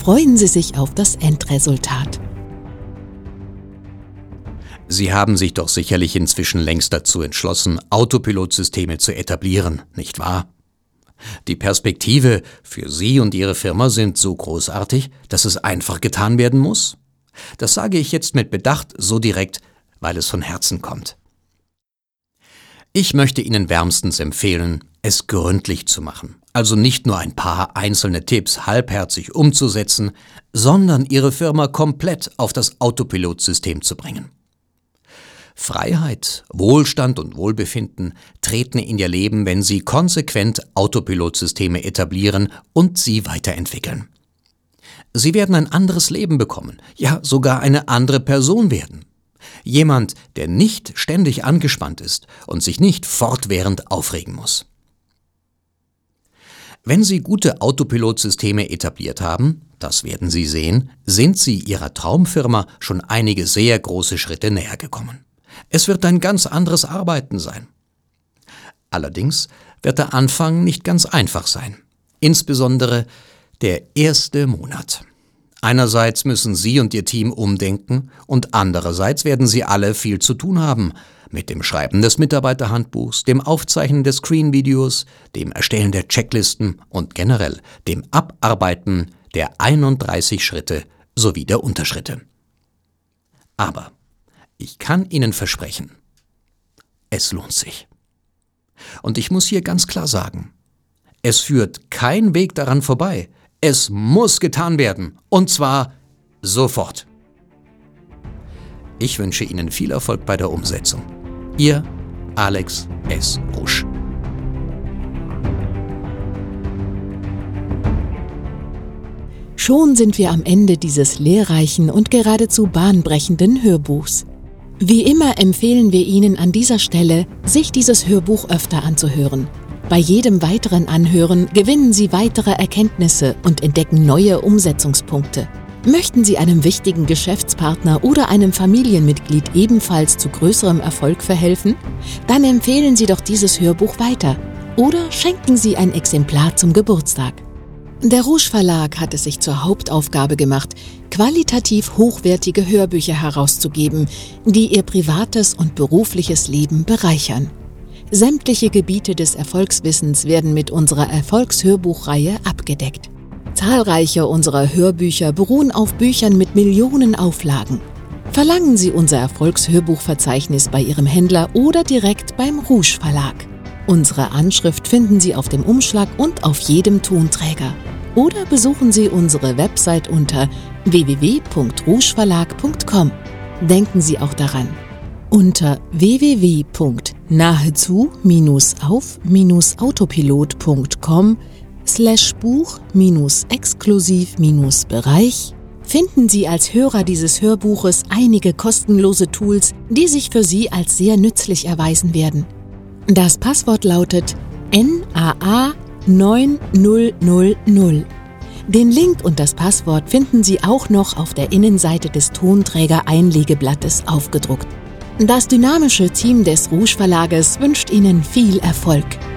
freuen Sie sich auf das Endresultat. Sie haben sich doch sicherlich inzwischen längst dazu entschlossen, Autopilotsysteme zu etablieren, nicht wahr? Die Perspektive für Sie und Ihre Firma sind so großartig, dass es einfach getan werden muss. Das sage ich jetzt mit Bedacht so direkt, weil es von Herzen kommt. Ich möchte Ihnen wärmstens empfehlen, es gründlich zu machen. Also nicht nur ein paar einzelne Tipps halbherzig umzusetzen, sondern Ihre Firma komplett auf das Autopilotsystem zu bringen. Freiheit, Wohlstand und Wohlbefinden treten in Ihr Leben, wenn Sie konsequent Autopilotsysteme etablieren und sie weiterentwickeln. Sie werden ein anderes Leben bekommen, ja sogar eine andere Person werden. Jemand, der nicht ständig angespannt ist und sich nicht fortwährend aufregen muss. Wenn Sie gute Autopilotsysteme etabliert haben, das werden Sie sehen, sind Sie Ihrer Traumfirma schon einige sehr große Schritte näher gekommen. Es wird ein ganz anderes Arbeiten sein. Allerdings wird der Anfang nicht ganz einfach sein. Insbesondere der erste Monat. Einerseits müssen Sie und Ihr Team umdenken und andererseits werden Sie alle viel zu tun haben mit dem Schreiben des Mitarbeiterhandbuchs, dem Aufzeichnen des Screen-Videos, dem Erstellen der Checklisten und generell dem Abarbeiten der 31 Schritte sowie der Unterschritte. Aber ich kann Ihnen versprechen, es lohnt sich. Und ich muss hier ganz klar sagen, es führt kein Weg daran vorbei. Es muss getan werden, und zwar sofort. Ich wünsche Ihnen viel Erfolg bei der Umsetzung. Ihr Alex S. Rusch. Schon sind wir am Ende dieses lehrreichen und geradezu bahnbrechenden Hörbuchs. Wie immer empfehlen wir Ihnen an dieser Stelle, sich dieses Hörbuch öfter anzuhören. Bei jedem weiteren Anhören gewinnen Sie weitere Erkenntnisse und entdecken neue Umsetzungspunkte. Möchten Sie einem wichtigen Geschäftspartner oder einem Familienmitglied ebenfalls zu größerem Erfolg verhelfen? Dann empfehlen Sie doch dieses Hörbuch weiter oder schenken Sie ein Exemplar zum Geburtstag. Der Rouge Verlag hat es sich zur Hauptaufgabe gemacht, qualitativ hochwertige Hörbücher herauszugeben, die Ihr privates und berufliches Leben bereichern. Sämtliche Gebiete des Erfolgswissens werden mit unserer Erfolgshörbuchreihe abgedeckt. Zahlreiche unserer Hörbücher beruhen auf Büchern mit Millionen Auflagen. Verlangen Sie unser Erfolgshörbuchverzeichnis bei Ihrem Händler oder direkt beim Rouge Verlag. Unsere Anschrift finden Sie auf dem Umschlag und auf jedem Tonträger. Oder besuchen Sie unsere Website unter www.rougeverlag.com. Denken Sie auch daran, unter www.nahezu-auf-autopilot.com/Buch-Exklusiv-Bereich finden Sie als Hörer dieses Hörbuches einige kostenlose Tools, die sich für Sie als sehr nützlich erweisen werden. Das Passwort lautet NAA9000. Den Link und das Passwort finden Sie auch noch auf der Innenseite des Tonträger-Einlegeblattes aufgedruckt. Das dynamische Team des Rouge Verlages wünscht Ihnen viel Erfolg.